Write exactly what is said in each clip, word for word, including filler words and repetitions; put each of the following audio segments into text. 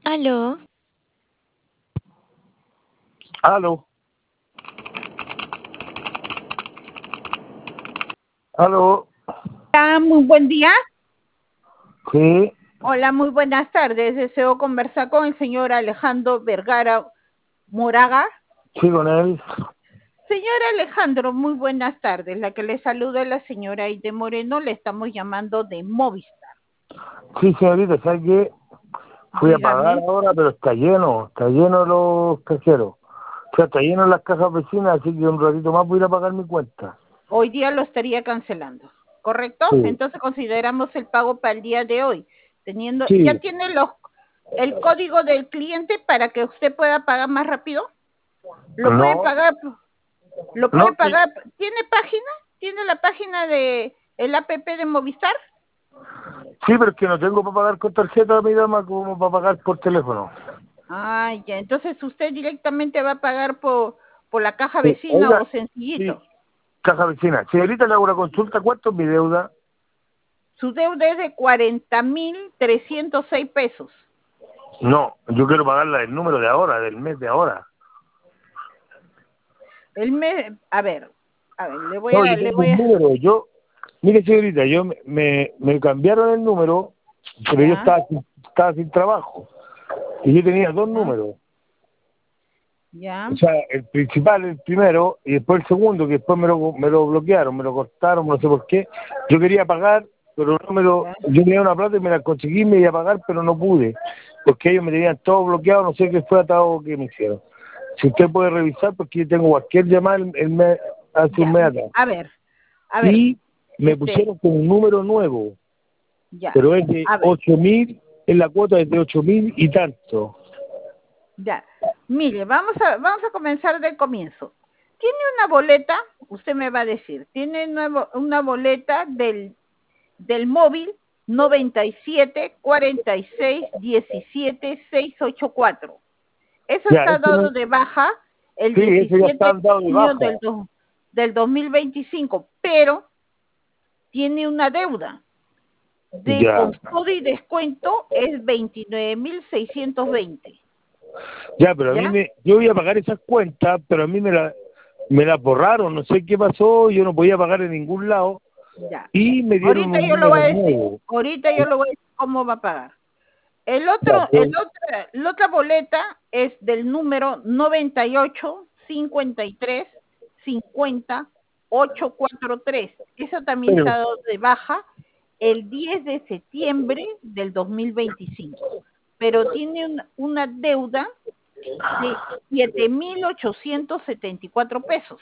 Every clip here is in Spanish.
Aló. Aló. Aló. Hola, muy buen día. Sí. Hola, muy buenas tardes. Deseo conversar con el señor Alejandro Vergara Moraga. Sí, con él. Señor Alejandro, muy buenas tardes. La que le saluda es la señora Aide Moreno. Le estamos llamando de Movistar. Sí, señorita, ¿sabes qué? Fui a pagar Dígame. ahora, pero está lleno, está lleno los cajeros. O sea, está lleno las cajas vecinas, así que un ratito más voy a ir a pagar mi cuenta. Hoy día lo estaría cancelando, ¿correcto? Sí. Entonces consideramos el pago para el día de hoy. Teniendo, Sí. ¿ya tiene los el código del cliente para que usted pueda pagar más rápido? Lo puede No, pagar, lo puede no, sí, pagar. ¿Tiene página? ¿Tiene la página de el app de Movistar? sí, pero es que no tengo para pagar con tarjeta, mi dama, como para pagar por teléfono. Ah, ya. Entonces usted directamente va a pagar por, por la caja Sí. vecina Oiga, o sencillito. sí, caja vecina. Señorita, le hago una consulta, ¿cuánto es mi deuda? Su deuda es de cuarenta mil trescientos seis pesos. No, yo quiero pagarla del número de ahora, del mes de ahora. El mes, a ver, a ver, le voy No, a, yo le tengo voy un a, número. Yo, mire, señorita, yo me, me, me cambiaron el número, pero yo ya, estaba, sin- estaba sin trabajo. Y yo tenía dos ya, números. ya, O sea, el principal, el primero, y después el segundo, que después me lo, me lo bloquearon, me lo cortaron, no sé por qué. Yo quería pagar, pero no me lo... ya. Yo tenía una plata y me la conseguí, me iba a pagar, pero no pude. Porque ellos me tenían todo bloqueado, no sé qué fue atado que me hicieron. Si usted puede revisar, porque yo tengo cualquier llamada el, el mes, hace un Ya. mes atrás. A ver, a ver, Y me este, pusieron con un número nuevo, ya, pero es de a ver, ocho mil, en la cuota es de ocho mil y tanto. ya. Mire, vamos a, vamos a comenzar del comienzo. Tiene una boleta, usted me va a decir, tiene nuevo, una boleta del, del móvil noventa y siete cuarenta y seis diecisiete seiscientos ochenta y cuatro. Eso Ya, está eso dado no, de baja el sí, eso ya diecisiete está dado de de junio baja. del, do- del dos mil veinticinco, pero tiene una deuda de Ya, con todo y descuento es veintinueve mil seiscientos veinte. ya, pero a mí ¿Ya? me, yo iba a pagar esas cuentas, pero a mí me la, me la borraron, no sé qué pasó, yo no podía pagar en ningún lado Ya. y me dieron Ahorita un yo lo voy número a decir. nuevo. Ahorita yo lo voy a decir cómo va a pagar. El Ya, otro, el pues, otra, la otra boleta es del número noventa y ocho cincuenta y tres cincuenta ochocientos cuarenta y tres. Eso también pero, está dado de baja el diez de septiembre del dos mil veinticinco. Pero tiene un- una deuda de siete mil ochocientos setenta y cuatro pesos.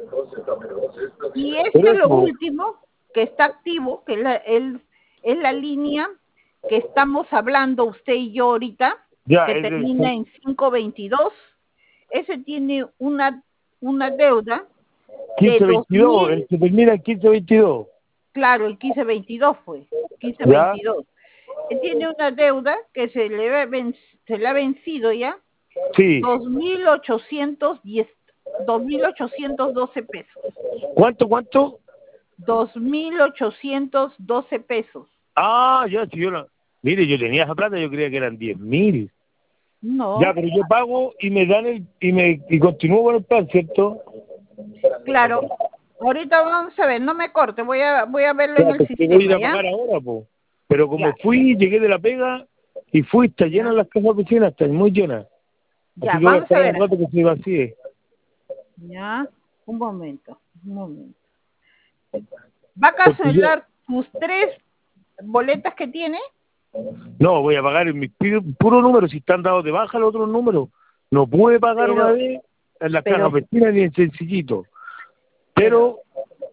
Y pero este lo eso, último, que está activo, que es la, el- es la línea que estamos hablando usted y yo ahorita, ya, que es del termina en quinientos veintidós, ese tiene una, una deuda de quince dos veintidós, el mil, que termina en quince veintidós, claro, el quince veintidós fue, quince ¿ya? veintidós. Él tiene una deuda que se le, ha ven- se le ha vencido ya, Sí. dos mil ochocientos diez, dos mil ochocientos doce pesos. ¿Cuánto, cuánto? dos mil ochocientos doce pesos. Ah, ya, si yo no... Mire, yo tenía esa plata, yo creía que eran diez mil. Ya, No, pero yo pago y me dan el... y me y continúo con el plan, ¿cierto? claro. Ahorita vamos a ver, no me corte, voy a voy a verlo en Ya, el pues que voy a ir sistema, a ¿ya? pagar ahora, pues. Pero como Ya, fui, llegué de la pega y fui, está llena ya, las casas vecinas, están muy llenas. Así ya, que voy a vamos a esperar un ver. rato que se vacíe. Ya, un momento, un momento. ¿Va a Porque yo... cancelar sus tres boletas que tiene? No, voy a pagar en mis pi- puros números, si están dados de baja los otros números. No pude pagar una Pero, vez en las cajas pero, vecinas ni en sencillito. pero, Pero...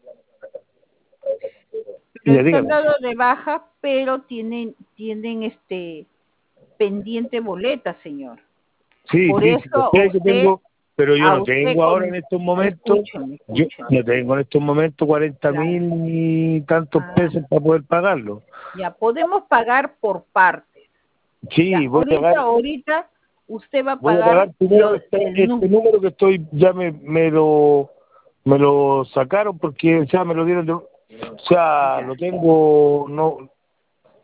pero Mira, están dígame. dados de baja, pero tienen, tienen este pendiente boleta, señor. Sí, Por sí, sí, yo eso a sé que usted, tengo, pero yo a no usted tengo ahora con, en estos momentos, escúcheme, yo escúcheme. no tengo en estos momentos cuarenta Claro. mil ni tantos Ah, pesos para poder pagarlo. ya, podemos pagar por partes. Ya, Sí, voy a ahorita, pagar, ahorita usted va a voy a pagar pagar primero lo, este, el este nu, número que estoy, ya me, me lo me lo sacaron porque ya me lo dieron, de- o sea, ya, lo tengo, no,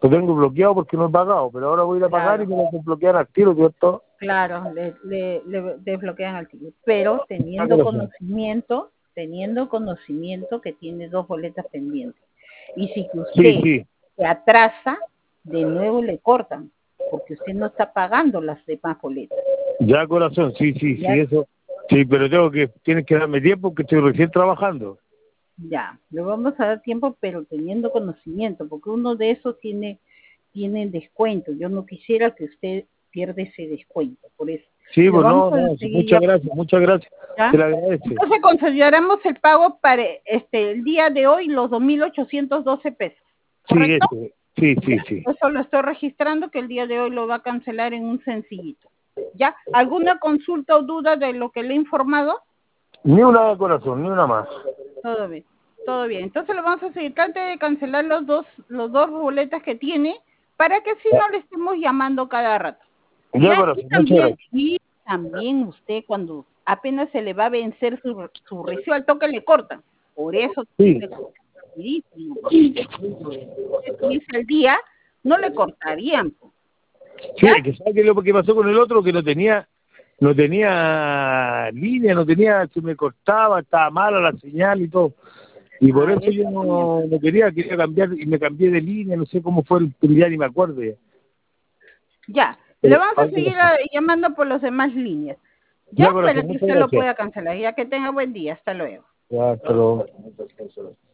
lo tengo bloqueado porque no he pagado, pero ahora voy a ir a pagar Claro. y me lo desbloquean al tiro, ¿cierto? Claro, le, le, le desbloquean al ticket, pero Ah, teniendo corazón. conocimiento, teniendo conocimiento que tiene dos boletas pendientes. Y si que Sí, usted sí, se atrasa, de nuevo le cortan, porque usted no está pagando las demás boletas. ya corazón, sí, sí, sí, Ya, eso. Sí, pero tengo que, tienes que darme tiempo porque estoy recién trabajando. ya, le vamos a dar tiempo, pero teniendo conocimiento, porque uno de esos tiene, tiene descuento. Yo no quisiera que usted pierda ese descuento, por eso. Sí, Le pues vamos no, a no, sí, seguir muchas ya. gracias, muchas gracias. ¿Ya? Se le agradece. Entonces consideramos el pago para este el día de hoy los dos mil ochocientos doce pesos, Sí, ¿correcto? este, sí, sí, Ya. sí. Eso lo estoy registrando que el día de hoy lo va a cancelar en un sencillito. ¿Ya? ¿Alguna consulta o duda de lo que le he informado? Ni una corazón, ni una más. Todo bien, todo bien. Entonces lo vamos a seguir. Trate de cancelar los dos, los dos boletas que tiene para que así no le estemos llamando cada rato. Ya Ya, y corazón, muchas también, gracias. y también usted cuando apenas se le va a vencer su, su recibo al toque le cortan. Por eso Sí, le cortan rapidísimo, porque si usted estuviese al día, no le cortarían, po. sí, ¿Ya? es que ¿sabe qué es lo que pasó con el otro? Que no tenía, no tenía línea, no tenía, se me cortaba, estaba mala la señal y todo. Y por Ah, eso eso yo también. no, no quería, quería cambiar y me cambié de línea, no sé cómo fue el ya ni me acuerdo ya. Ya, le Pero, vamos a ay, seguir corazón. a- llamando por las demás líneas. Ya, Ya para corazón, que muchas usted lo gracias. pueda cancelar. Ya que tenga buen día. Hasta luego. Ya, hasta luego.